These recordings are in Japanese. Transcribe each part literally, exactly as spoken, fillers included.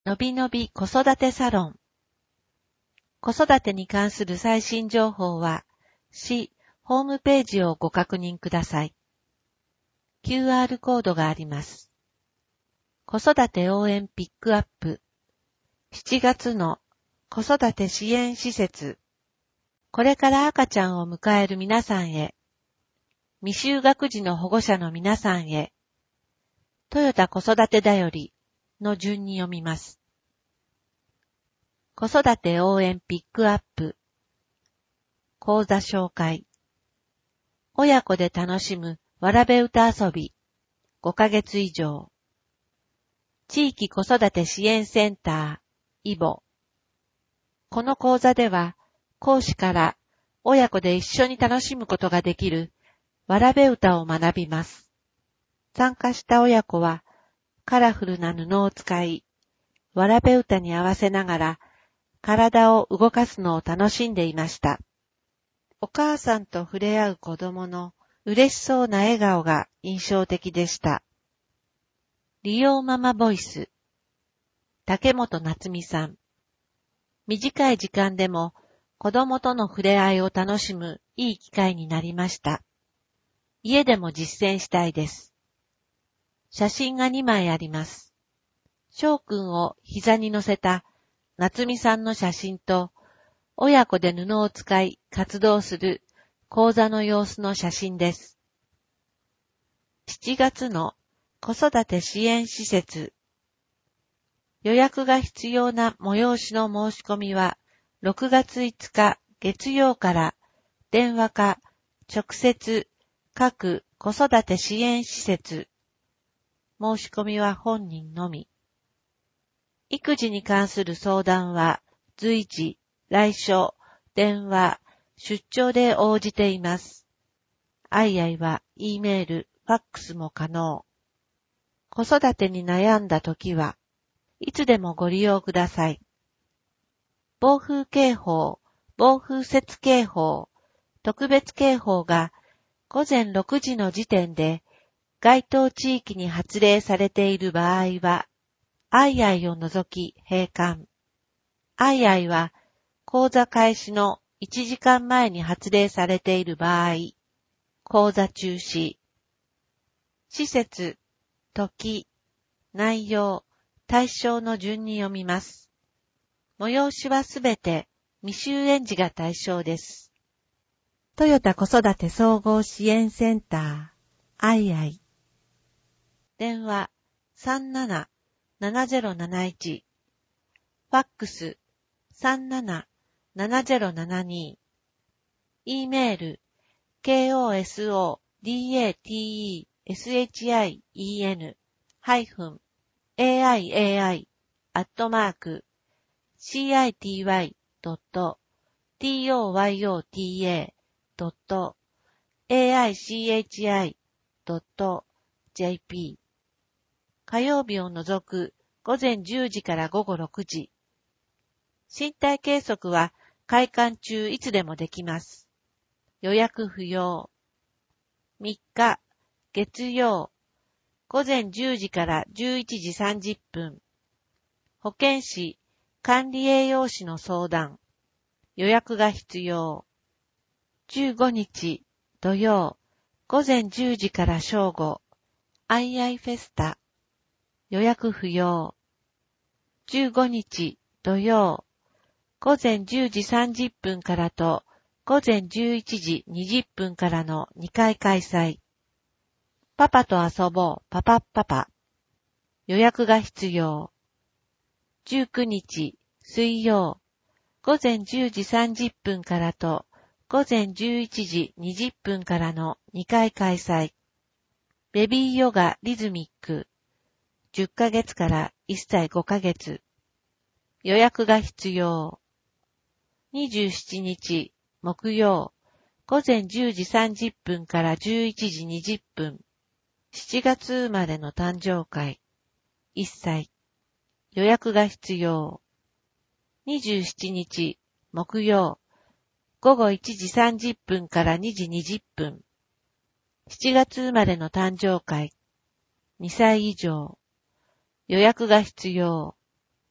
のびのび子育てサロン。子育てに関する最新情報は、市ホームページをご確認ください。キューアール コードがあります。子育て応援ピックアップ。しちがつの子育て支援施設。これから赤ちゃんを迎える皆さんへ。未就学児の保護者の皆さんへ。トヨタ子育てだよりの順に読みます。子育て応援ピックアップ。講座紹介。親子で楽しむわらべ歌遊び。ごかげつ以上。地域子育て支援センター、イボ。この講座では、講師から親子で一緒に楽しむことができるわらべ歌を学びます。参加した親子は、カラフルな布を使い、わらべ歌に合わせながら、体を動かすのを楽しんでいました。お母さんと触れ合う子供の嬉しそうな笑顔が印象的でした。利用ママボイス、竹本夏美さん。短い時間でも子供との触れ合いを楽しむいい機会になりました。家でも実践したいです。写真がにまいあります。翔くんを膝に乗せた夏美さんの写真と、親子で布を使い活動する講座の様子の写真です。しちがつの子育て支援施設。予約が必要な催しの申し込みは、ろくがついつか月曜から電話か直接各子育て支援施設。申し込みは本人のみ。育児に関する相談は随時、来所、電話、出張で応じています。あいあいは E メール、ファックスも可能。子育てに悩んだときはいつでもご利用ください。暴風警報、暴風雪警報、特別警報がごぜんろくじの時点で該当地域に発令されている場合は、あいあいを除き閉館。あいあいは講座開始のいちじかんまえに発令されている場合、講座中止。施設、時、内容、対象の順に読みます。催しはすべて未就園児が対象です。トヨタ子育て総合支援センター、あいあい。電話、さんななななゼロなな一。ファックス、さんななななゼロななに。E メール、コソダテハイフン、エーアイエーアイ、アットマーク、シーアイティーワイドットトヨタドットエーアイシーエイチアイドットジェーピー。火曜日を除くごぜんじゅうじからごごろくじ。身体計測は開館中いつでもできます。予約不要。みっか、月曜、ごぜんじゅうじからじゅういちじさんじゅっぷん。保健師、管理栄養士の相談。予約が必要。じゅうごにち、土曜、ごぜんじゅうじから正午。アイアイフェスタ。予約不要。じゅうごにち、土曜、ごぜんじゅうじさんじゅっぷんからとごぜんじゅういちじにじゅっぷんからのにかい開催。パパと遊ぼうパパッパパ。予約が必要。じゅうくにち水曜、ごぜんじゅうじさんじゅっぷんからとごぜんじゅういちじにじゅっぷんからのにかい開催。ベビーヨガリズミック。じゅっかげつからいっさいごかげつ。予約が必要。にじゅうしちにち木曜、ごぜんじゅうじさんじゅっぷんからじゅういちじにじゅっぷん。しちがつ生まれの誕生会。いっさい。予約が必要。にじゅうしちにち木曜、ごごいちじさんじゅっぷんからにじにじゅっぷん。しちがつ生まれの誕生会。にさい以上。予約が必要。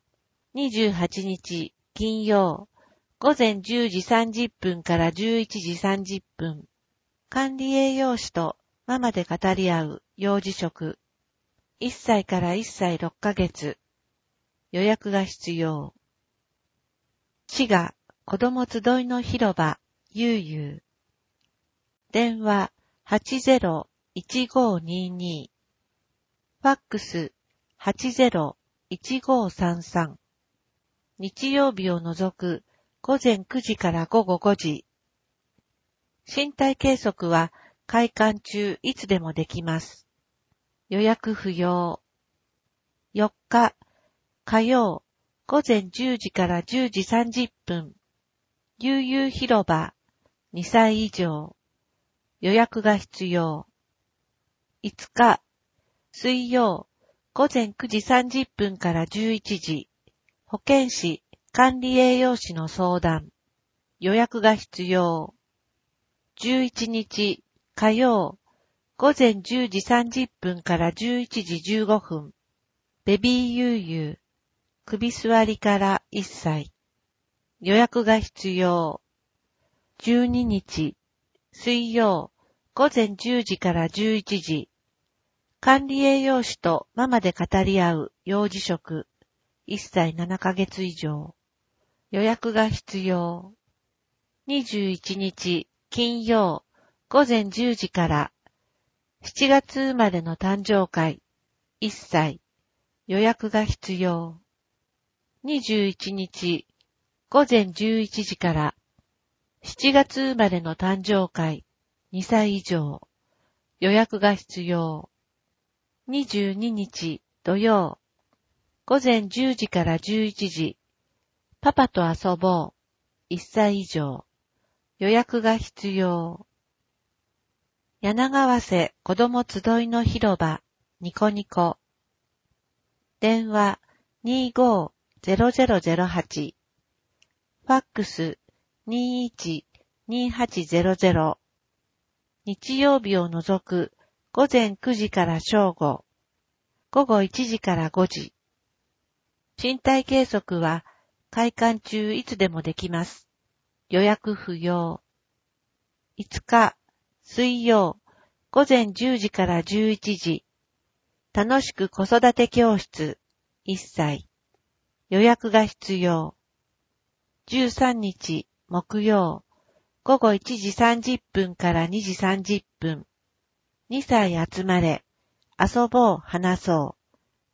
にじゅうはちにち金曜、午前じゅうじさんじゅっぷんからじゅういちじさんじゅっぷん、管理栄養士とママで語り合う幼児食、いっさいからいっさいろっかげつ、予約が必要。滋賀子ども集いの広場、ゆうゆう。電話 はちゼロ いちごにに、ファックス はちゼロ いちごさんさん。日曜日を除く午前くじから午後ごじ。身体計測は開館中いつでもできます。予約不要。よっか火曜午前じゅうじからじゅうじさんじゅっぷん。ゆうゆう広場にさい以上。予約が必要。いつか水曜午前くじさんじゅっぷんからじゅういちじ。保健師、管理栄養士の相談。予約が必要。じゅういちにち火曜午前じゅうじさんじゅっぷんからじゅういちじじゅうごふん。ベビーゆうゆう。首座りからいっさい。予約が必要。じゅうににち水曜午前じゅうじからじゅういちじ。管理栄養士とママで語り合う幼児食。いっさいななかげつ以上。予約が必要。にじゅういちにち金曜午前じゅうじからしちがつ生まれの誕生会いっさい。予約が必要。にじゅういちにち午前じゅういちじからしちがつ生まれの誕生会にさい以上。予約が必要。にじゅうににち土曜午前じゅうじからじゅういちじ。パパと遊ぼう。いっさい以上。予約が必要。柳川瀬子ども集いの広場、ニコニコ。電話 にーごーゼロゼロゼロはち。ファックス にーいちにーはちゼロゼロ。日曜日を除く午前くじから正午。午後いちじからごじ。身体計測は開館中いつでもできます。予約不要。いつか水曜午前じゅうじからじゅういちじ。楽しく子育て教室いっさい。予約が必要。じゅうさんにち木曜午後いちじさんじゅっぷんからにじさんじゅっぷん。にさい集まれ。遊ぼう話そう。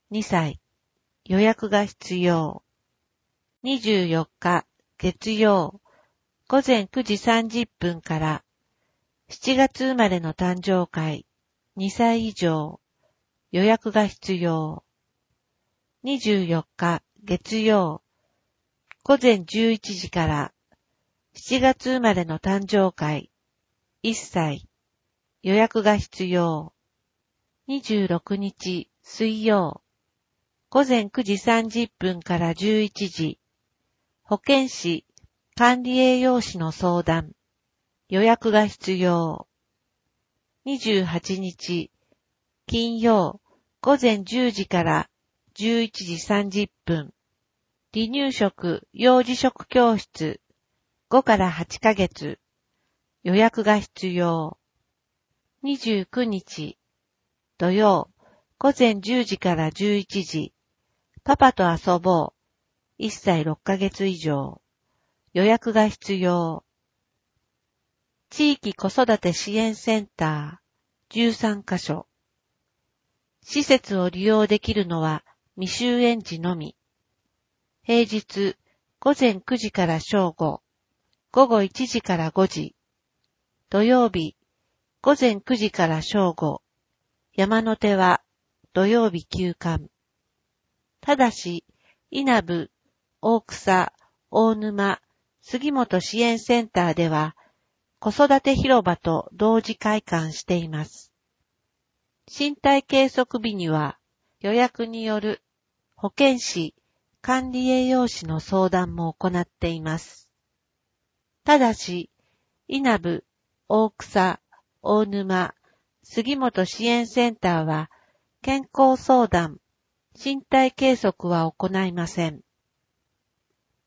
にさい。予約が必要。にじゅうよっか月曜午前くじさんじゅっぷんからしちがつ生まれの誕生会にさい以上。予約が必要。にじゅうよっか月曜午前じゅういちじからしちがつ生まれの誕生会いっさい。予約が必要。にじゅうろくにち水曜午前くじさんじゅっぷんからじゅういちじ。保健師、管理栄養士の相談。予約が必要。にじゅうはちにち金曜午前じゅうじからじゅういちじさんじゅっぷん。離乳食幼児食教室ごからはちかげつ。予約が必要。にじゅうくにち土曜午前じゅうじからじゅういちじ。パパと遊ぼう。いっさいろっかげつ以上。予約が必要。地域子育て支援センターじゅうさんかしょ。施設を利用できるのは未就園児のみ。平日午前くじから正午、午後いちじからごじ。土曜日午前くじから正午。山手は土曜日休館。ただし、稲部、大草、大沼、杉本支援センターでは、子育て広場と同時開館しています。身体計測日には、予約による保健師、管理栄養士の相談も行っています。ただし、稲部、大草、大沼、杉本支援センターは、健康相談、身体計測は行いません。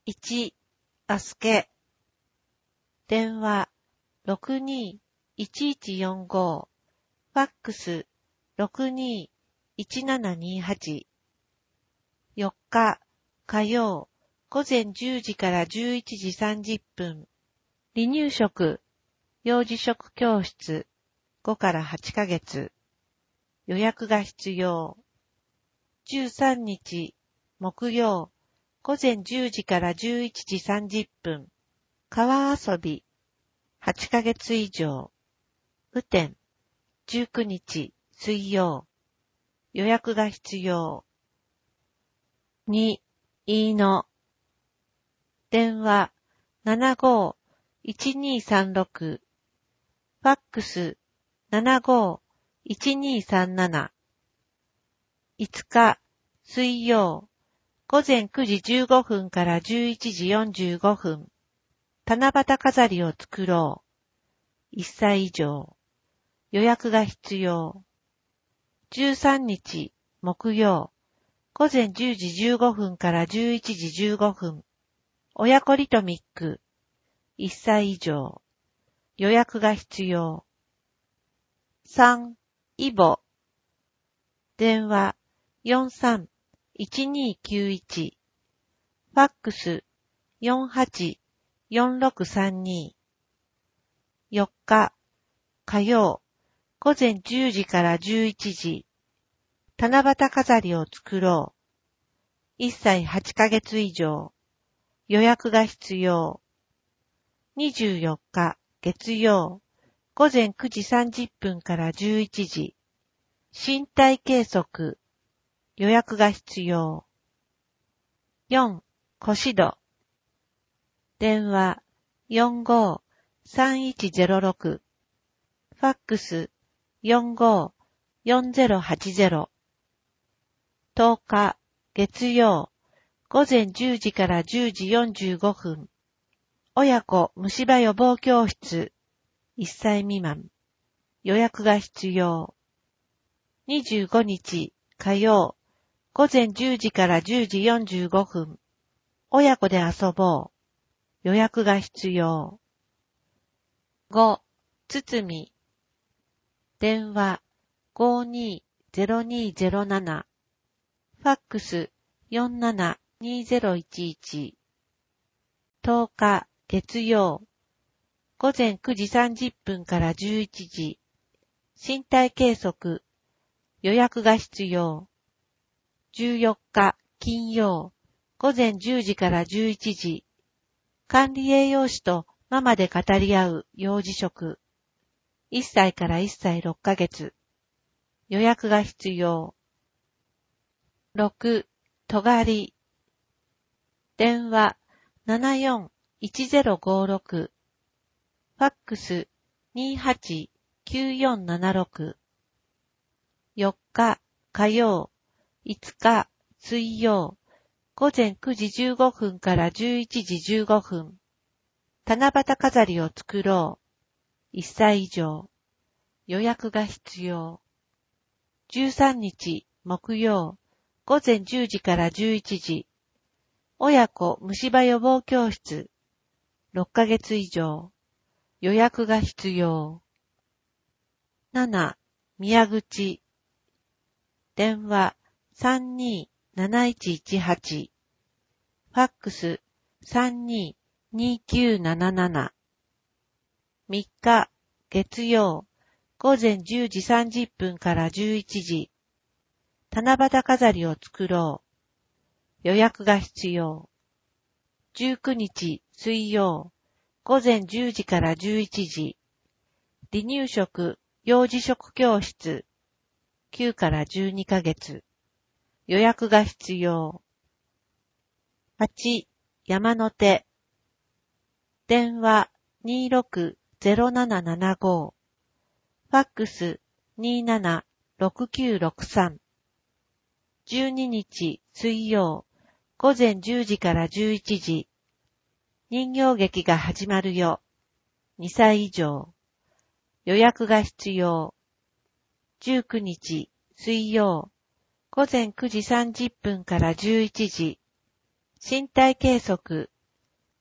いち、あすけ。電話 ろくにーいちいちよんご。ファックス ろくにーいちななにはち。よっか火曜午前じゅうじからじゅういちじさんじゅっぷん。離乳食、幼児食教室ごからはちかげつ。予約が必要。じゅうさんにち木曜午前じゅうじからじゅういちじさんじゅっぷん。川遊びはちかげつ以上。雨天じゅうくにち水曜。予約が必要。に、いいの。電話 ななごーいちにーさんろく。ファックス ななごーいちにーさんなな。いつか水曜午前くじじゅうごふんからじゅういちじよんじゅうごふん。七夕飾りを作ろう。いっさい以上。予約が必要。じゅうさんにち木曜午前じゅうじじゅうごふんからじゅういちじじゅうごふん。親子リトミック。いっさい以上。予約が必要。さん、イボ。電話 よんさんいちにーきゅういち。ファックス よんはちよんろくさんに。よっか火曜午前じゅうじからじゅういちじ。七夕飾りを作ろう。いっさいはちかげつ以上。予約が必要。にじゅうよっか月曜午前くじさんじゅっぷんからじゅういちじ。身体計測。予約が必要。よん、腰戸。電話 よんごーさんいちゼロろく。ファックス よんごーよんゼロはちゼロ。とおか月曜午前じゅうじからじゅうじよんじゅうごふん。親子虫歯予防教室。いっさい未満。予約が必要。にじゅうごにち火曜午前じゅうじからじゅうじよんじゅうごふん。親子で遊ぼう。予約が必要。ご、つつみ。電話 ごにーゼロにーゼロなな。ファックス よんななにーゼロいちいち。とおか月曜午前くじさんじゅっぷんからじゅういちじ。身体計測。予約が必要。じゅうよっか金曜午前じゅうじからじゅういちじ。管理栄養士とママで語り合う幼児食。いっさいからいっさいろっかげつ。予約が必要。ろく、とがり。電話 ななよんいちゼロごろく。ファックス にはちきゅうよんななろく。よっか火曜、いつか水曜、午前くじじゅうごふんからじゅういちじじゅうごふん。七夕飾りを作ろう。いっさい以上。予約が必要。じゅうさんにち木曜、午前じゅうじからじゅういちじ。親子虫歯予防教室。ろっかげつ以上。予約が必要。なな、宮口。電話 さんにーなないちいちはち。ファックス さんにーにーきゅうなななな。みっか月曜午前じゅうじさんじゅっぷんからじゅういちじ。七夕飾りを作ろう。予約が必要。じゅうくにち水曜午前じゅうじからじゅういちじ。離乳食幼児食教室。きゅうからじゅうにかげつ。予約が必要。はち、山手。電話 にーろくゼロななななご。ファックス にーななろくきゅうろくさん。じゅうににち水曜午前じゅうじからじゅういちじ。人形劇が始まるよ。にさい以上。予約が必要。じゅうくにち水曜午前くじさんじゅっぷんからじゅういちじ。身体計測。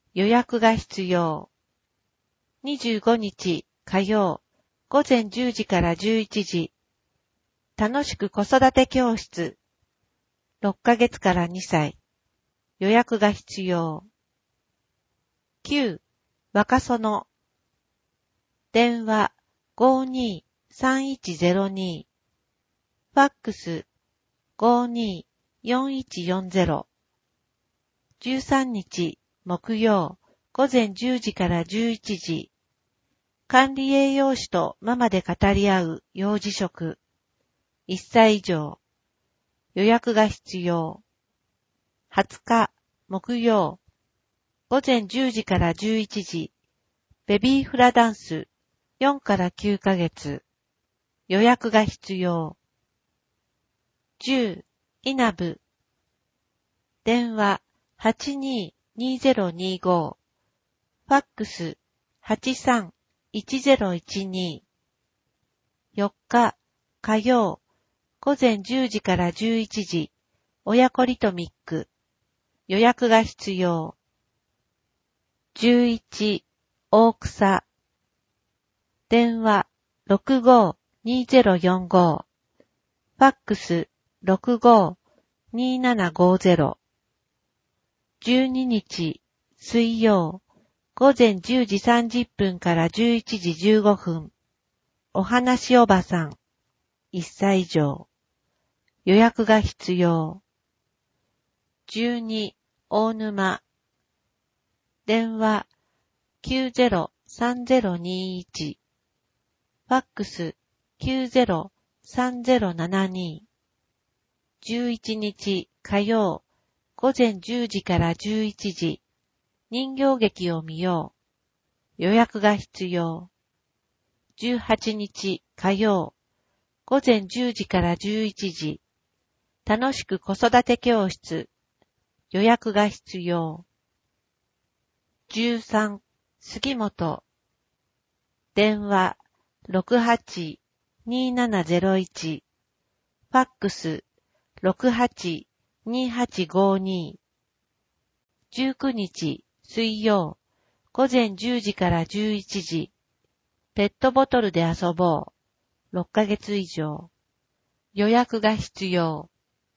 予約が必要。にじゅうごにち火曜、午前じゅうじからじゅういちじ。楽しく子育て教室。ろっかげつからにさい。予約が必要。きゅう、若園。電話 ごーにーさんいちゼロに。ファックス ごーにーよんいちよんゼロ。じゅうさんにち木曜、午前じゅうじからじゅういちじ。管理栄養士とママで語り合う幼児食。いっさい以上。予約が必要。はつか木曜、午前じゅうじからじゅういちじ。ベビーフラダンスよんからきゅうかげつ。予約が必要。じゅう、稲部。電話 はちにーにーゼロにーご。ファックス はちさんいちゼロいちに。よっか火曜、午前じゅうじからじゅういちじ。親子リトミック。予約が必要。じゅういち、大草。電話 ろくごーにーゼロよんご。ファックス ろくごーにーななごゼロ。じゅうににち水曜、午前じゅうじさんじゅっぷんからじゅういちじじゅうごふん。お話おばさん。いっさい以上。予約が必要。じゅうに、大沼。電話 きゅうゼロさんゼロにいち。ファックス きゅうゼロさんゼロななに。じゅういちにち火曜、午前じゅうじからじゅういちじ。人形劇を見よう。予約が必要。じゅうはちにち火曜、午前じゅうじからじゅういちじ。楽しく子育て教室。予約が必要。じゅうさん、杉本。電話 ろくはちにーななゼロいち。ファックス ろくはちにーはちごに。じゅうくにち水曜、午前じゅうじからじゅういちじ。ペットボトルで遊ぼう。ろっかげつ以上。予約が必要。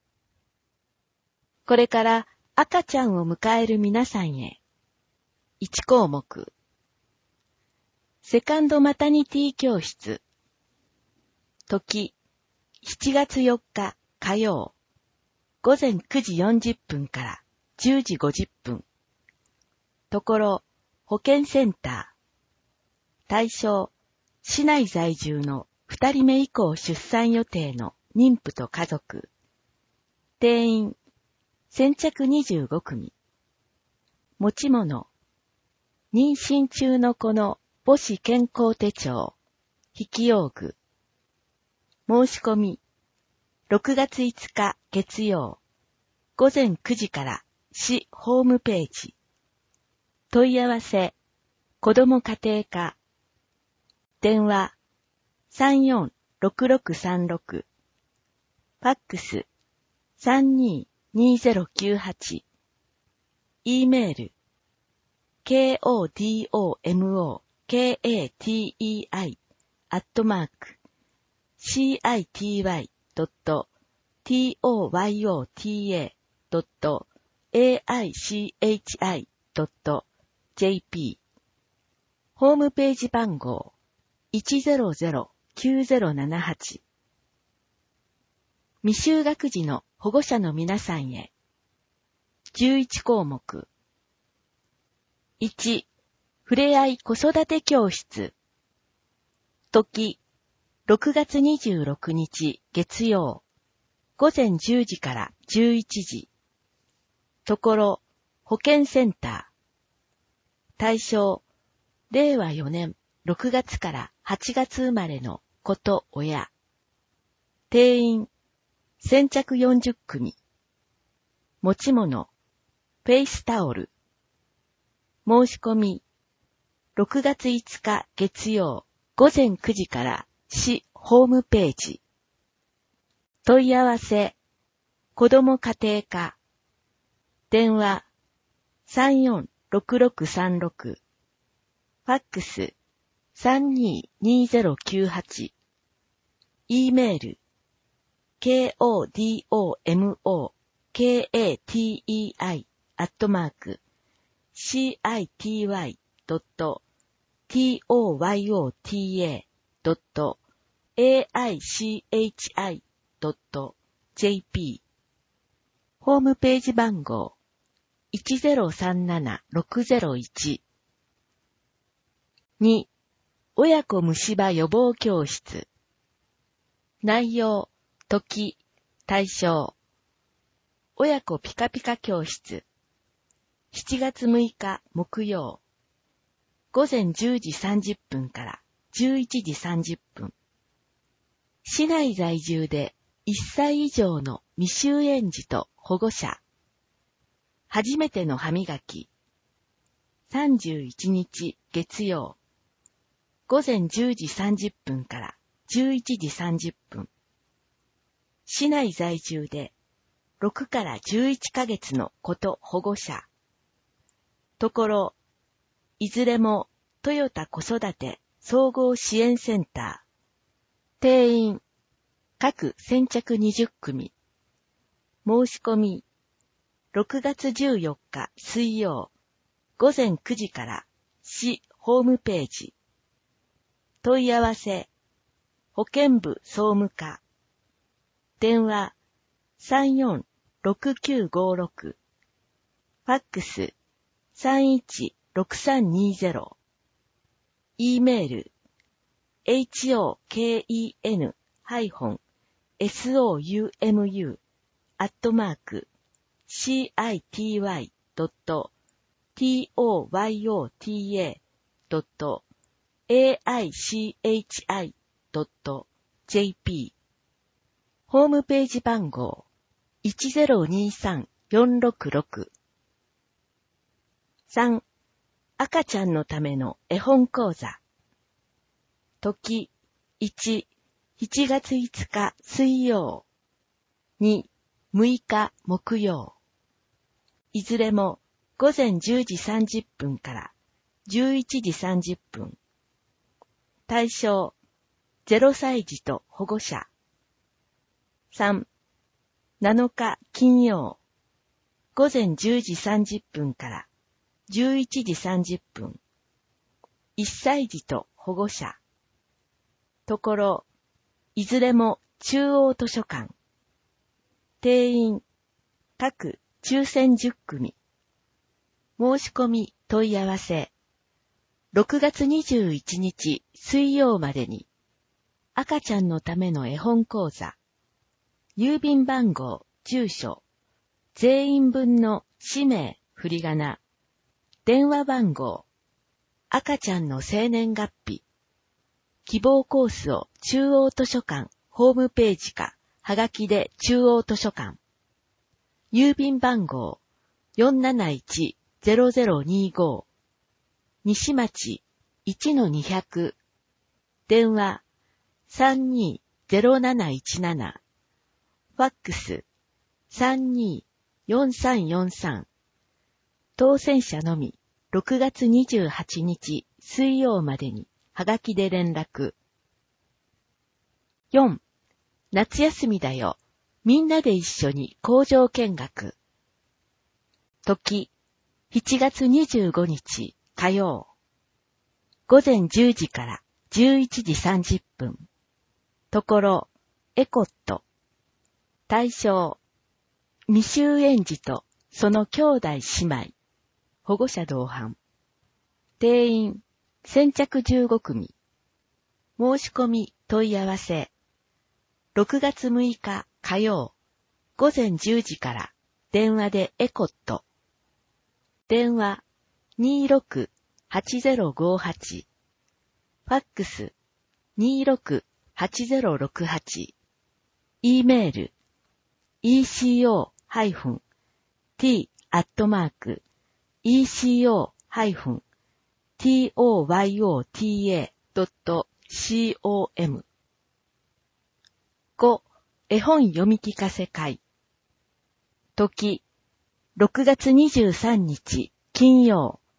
これから赤ちゃんを迎える皆さんへ。いち項目。セカンドマタニティ教室。時、しちがつよっか火曜。午前くじよんじゅっぷんからじゅうじごじゅっぷん。ところ、保健センター。対象、市内在住のふたりめ以降出産予定の妊婦と家族。定員、先着にじゅうごくみ。持ち物、妊娠中の子の母子健康手帳、筆記用具。申し込み、ろくがついつか月曜、午前くじから市ホームページ。問い合わせ、子ども家庭課。電話、さんよんろくろくさんろく。ファックス、さんにーにーゼロきゅうはち。E メール、ケーオーディーオーエムオーケーエーティーイーアイ アットマーク シーアイティーワイ ドット トヨタ ドット エーアイシーエイチアイ ドット ジェーピー。ホームページ番号 いちゼロゼロきゅうゼロななはち。未就学児の保護者の皆さんへ。じゅういち項目。いち、ふれあい子育て教室。時、ろくがつにじゅうろくにち月曜、午前じゅうじからじゅういちじ。ところ、保健センター。対象、れいわよねんろくがつからはちがつ生まれの子と親。定員、先着よんじゅっくみ。持ち物、フェイスタオル。申し込み、ろくがついつか月曜、午前くじから市ホームページ。問い合わせ、子ども家庭課。電話、さんよんろくろくさんろく、ファックス さんにーにーぜろきゅうはち、E メール kodomokatei アットマーク city.toyota.aichi.jp ホームページ番号 いちゼロさんななろくゼロいち に親子虫歯予防教室内容、時、対象親子ピカピカ教室しちがつむいか木曜午前じゅうじさんじゅっぷんからじゅういちじさんじゅっぷん市内在住でいっさい以上の未就園児と保護者初めての歯磨きさんじゅういちにち月曜午前じゅうじさんじゅっぷんからじゅういちじさんじゅっぷん市内在住でろくからじゅういっかげつの子と保護者ところいずれもトヨタ子育て総合支援センター定員各先着にじゅっくみ申し込みろくがつじゅうよっか水曜午前くじから市ホームページ問い合わせ保健部総務課電話 さんよんろくきゅうごろく ファックス さんいちろくさんにゼロ E メール hoken-soumu アットマーク city.toyota.aichi.jp ホームページ番号 いちゼロにさんよんろくろく さん赤ちゃんのための絵本講座時いち、しちがついつか水曜に、むいか木曜いずれも午前じゅうじさんじゅっぷんからじゅういちじさんじゅっぷん対象ゼロさいじと保護者さん、なのか金曜午前じゅうじさんじゅっぷんからじゅういちじさんじゅっぷんいっさいじと保護者ところいずれも中央図書館定員各抽選じゅっくみ申し込み問い合わせろくがつにじゅういちにち水曜までに赤ちゃんのための絵本講座郵便番号住所全員分の氏名振り仮名電話番号赤ちゃんの生年月日希望コースを中央図書館ホームページかはがきで中央図書館郵便番号 よんなないちゼロゼロにご 西町 いちのにひゃく 電話 さんにーゼロなないちなな ファックス さんにーよんさんよんさん 当選者のみろくがつにじゅうはちにち水曜までにはがきで連絡よん夏休みだよみんなで一緒に工場見学時しちがつにじゅうごにち火曜午前じゅうじからじゅういちじさんじゅっぷんところエコット対象未就園児とその兄弟姉妹保護者同伴定員先着じゅうごくみ申し込み問い合わせろくがつむいか火曜午前じゅうじから電話でエコット電話 にーろくはちゼロごはち ファックス にーろくはちゼロろくはち E メール イーシーオー ハイフン ティー アットマーク イーシーオー ハイフン トヨタ ドット コム ご. 絵本読み聞かせ会時ろくがつにじゅうさんにち金曜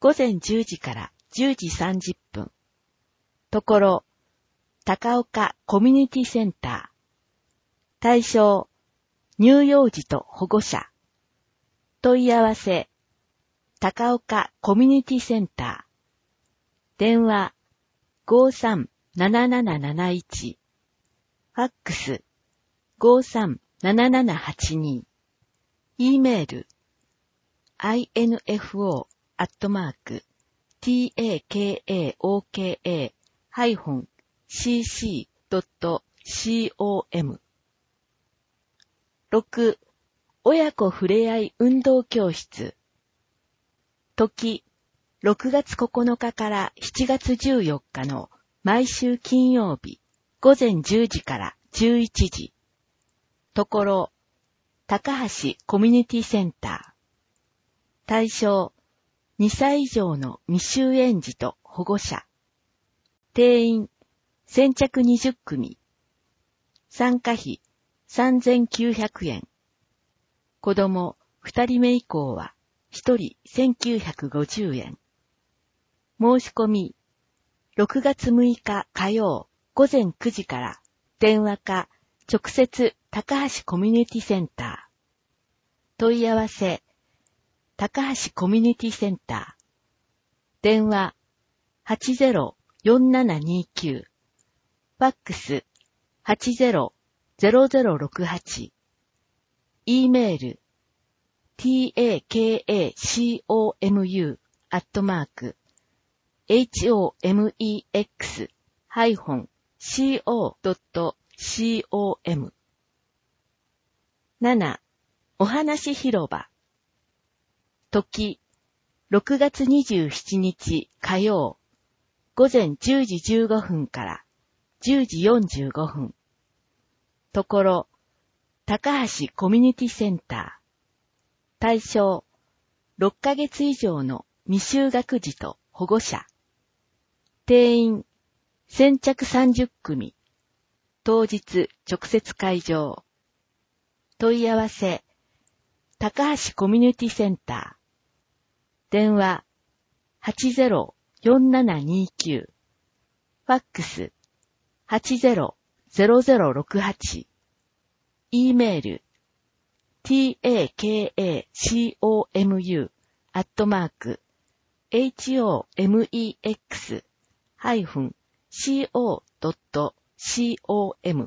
午前じゅうじからじゅうじさんじゅっぷん。ところ、高岡コミュニティセンター。対象、乳幼児と保護者。問い合わせ、高岡コミュニティセンター。電話、ごさんなななななないち。ファックス、ごさんななななはちに。E メール、アイエヌエフオー アットマーク、ティーエーケーエーオーケーエー ハイフン シーシー ドット コム。ろく、親子ふれあい運動教室。時、ろくがつここのかからしちがつじゅうよっかの毎週金曜日、午前じゅうじからじゅういちじ。ところ、高橋コミュニティセンター。対象、にさい以上の未就園児と保護者。定員、先着にじゅっくみ。参加費、さんぜんきゅうひゃくえん。子供ふたりめ以降はひとりせんきゅうひゃくごじゅうえん。申し込み、ろくがつむいか火曜午前くじから電話か直接高橋コミュニティセンター。問い合わせ、高橋コミュニティセンター。電話 はちゼロよんななにきゅう。ファックス はちゼロゼロゼロろくはち。E メール ティーエーケーエーシーオーエムユー アットマーク エイチオーエムイーエックス ハイフン シーオー ドット コム。なな、お話広場。時、ろくがつにじゅうしちにち火曜、午前じゅうじじゅうごふんからじゅうじよんじゅうごふん。ところ、高橋コミュニティセンター。対象、ろっかげつ以上の未就学児と保護者。定員、先着さんじゅっくみ。当日直接会場。問い合わせ、高橋コミュニティセンター。電話、はちゼロよんななにきゅう。ファックス、はちゼロゼロゼロろくはち。E メール、ティーエーケーエーシーオーエムユー アットマーク エイチオーエムイーエックス ハイフン シーオー ドット コム。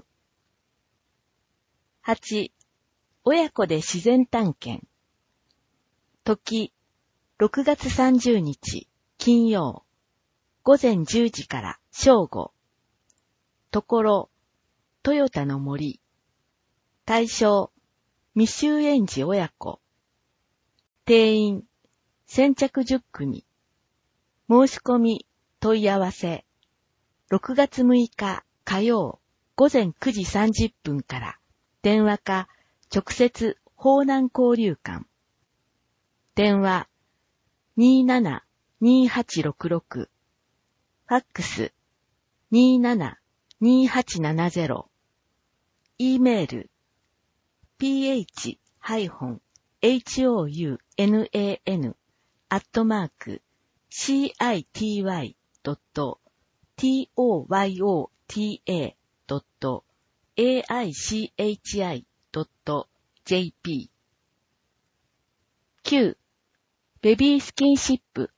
はち、親子で自然探検。時、ろくがつさんじゅうにち金曜、午前じゅうじから正午。ところ、トヨタの森。対象、未就園児親子。定員、先着じゅっくみ。申し込み、問い合わせ。ろくがつむいか火曜、午前くじさんじゅっぷんから電話か直接方南交流館。電話、にーななにーはちろくろく。ファックス、にーななにーはちななゼロ。E メール、ピーエイチ ハイフン エイチオーユーエヌエーエヌ アットマーク シーアイティーワイ ドット トヨタ ドット エーアイシーエイチアイ ドット ジェーピー。きゅう、ベビースキンシップ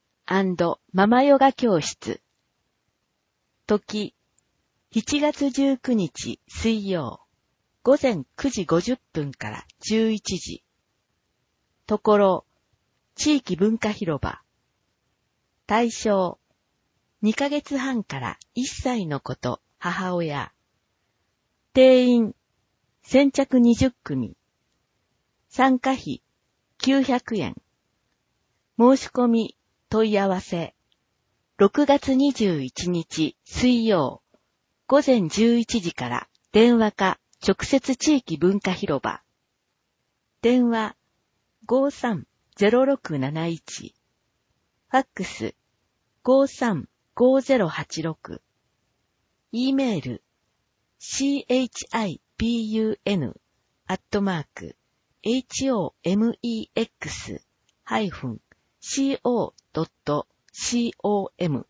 &ママヨガ教室。時、しちがつじゅうくにち水曜、午前くじごじゅっぷんからじゅういちじ。ところ、地域文化広場。対象、にかげつはんからいっさいの子と母親。定員、先着にじゅっくみ。参加費、きゅうひゃくえん。申し込み、問い合わせ。ろくがつにじゅういちにち水曜、午前じゅういちじから電話か直接地域文化広場。電話 ごさんゼロろくなないち。ファックス ごさんごゼロはちろく。E メール シーエイチアイピーユーエヌ アットマーク エイチオーエムイーエックス ハイフン シーオードットコム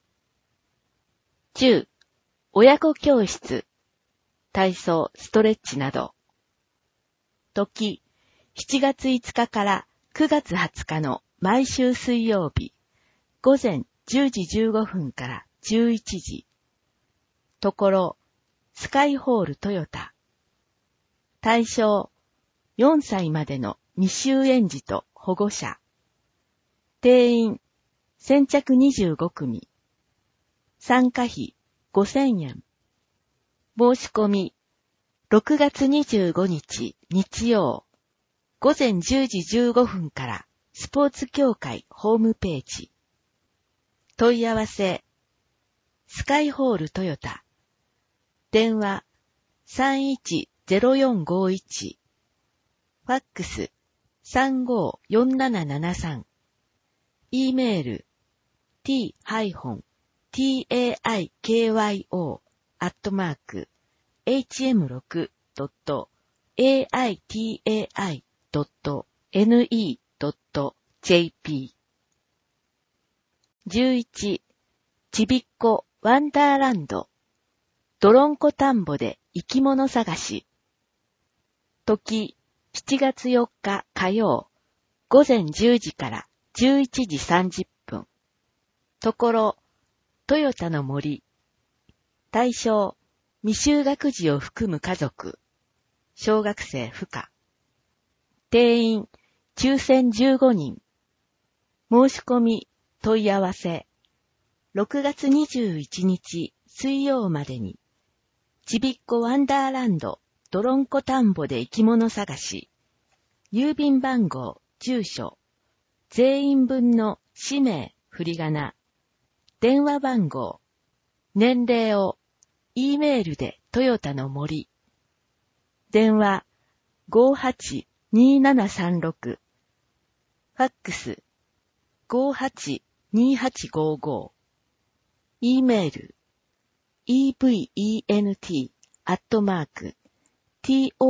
じゅう. 親子教室、体操、ストレッチなど。時、しちがついつかからくがつはつかの毎週水曜日、午前じゅうじじゅうごふんからじゅういちじ。ところ、スカイホールトヨタ。対象、よんさいまでの未就園児と保護者。定員、先着にじゅうごくみ。参加費、ごせんえん。申し込み、ろくがつにじゅうごにち日曜、午前じゅうじじゅうごふんからスポーツ協会ホームページ。問い合わせ、スカイホールトヨタ。電話、さんいちゼロよんごいち。ファックス、さんごーよんななななさん。e メール、t-taikyo アットマーク エイチエムシックス ドット エーアイティーエーアイ ドット ネット ドット ジェーピー。じゅういち. ちびっこワンダーランド。どろんこ田んぼで生き物探し。時、しちがつよっか火曜、午前じゅうじからじゅういちじさんじゅっぷん。ところ、トヨタの森。対象、未就学児を含む家族。小学生不可。定員、抽選じゅうごにん。申し込み、問い合わせ。ろくがつにじゅういちにち水曜までに。ちびっこワンダーランド、どろんこ田んぼで生き物探し。郵便番号、住所。全員分の氏名、振り仮名。電話番号。年齢を、E メールでトヨタの森。電話、ごーはちにーななさんろく。ファックス、ごーはちにーはちごーごー。E メール、イーブイイーエヌティー アットマーク、ト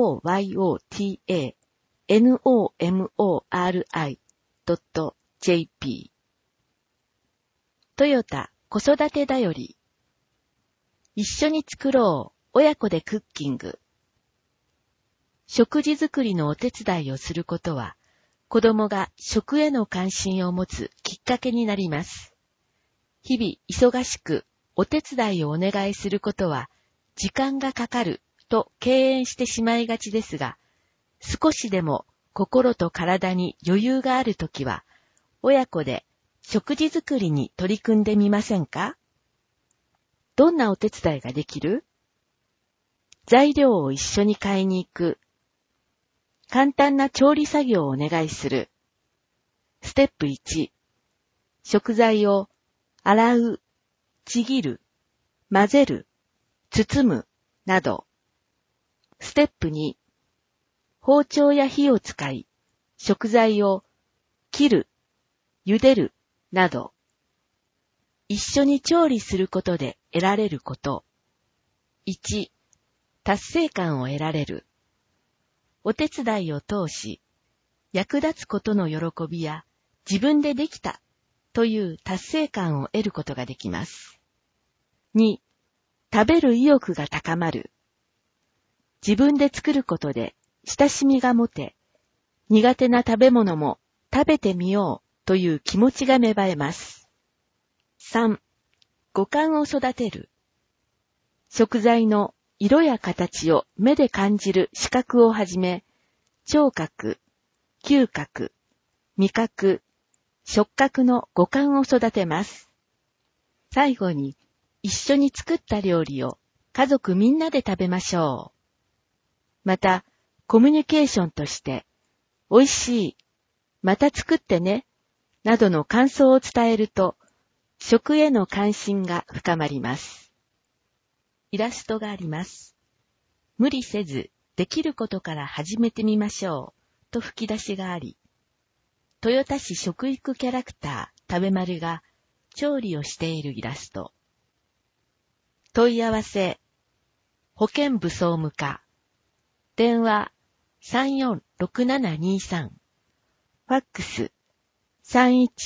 ヨタノモリ ドット ジェーピー。トヨタ子育てだより。一緒に作ろう、親子でクッキング。食事作りのお手伝いをすることは、子供が食への関心を持つきっかけになります。日々忙しくお手伝いをお願いすることは、時間がかかると敬遠してしまいがちですが、少しでも心と体に余裕があるときは、親子で食事作りに取り組んでみませんか？どんなお手伝いができる？材料を一緒に買いに行く。簡単な調理作業をお願いする。ステップいち、食材を洗う、ちぎる、混ぜる、包む、など。ステップに、包丁や火を使い、食材を切る、茹でる、など。一緒に調理することで得られること。いち、達成感を得られる。お手伝いを通し、役立つことの喜びや自分でできたという達成感を得ることができます。に、食べる意欲が高まる。自分で作ることで親しみが持て、苦手な食べ物も食べてみようという気持ちが芽生えます。さん、五感を育てる。食材の色や形を目で感じる視覚をはじめ、聴覚、嗅覚、味覚、触覚の五感を育てます。最後に、一緒に作った料理を家族みんなで食べましょう。また、コミュニケーションとして、美味しい、また作ってね、などの感想を伝えると、食への関心が深まります。イラストがあります。無理せず、できることから始めてみましょう、と吹き出しがあり、豊田市食育キャラクター、食べ丸が調理をしているイラスト。問い合わせ、保健部総務課。電話、さんよんろくななにさん。ファックス、さんいち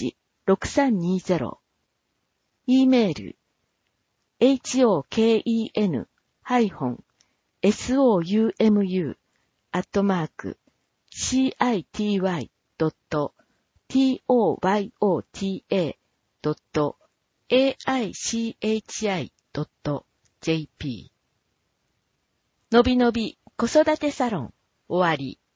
ろくさんにゼロ。e メール ホーケン ソウム アットマーク シーアイティーワイ ドット トヨタ ドット エーアイシーエイチアイ ドット ジェーピー のびのび子育てサロン終わり。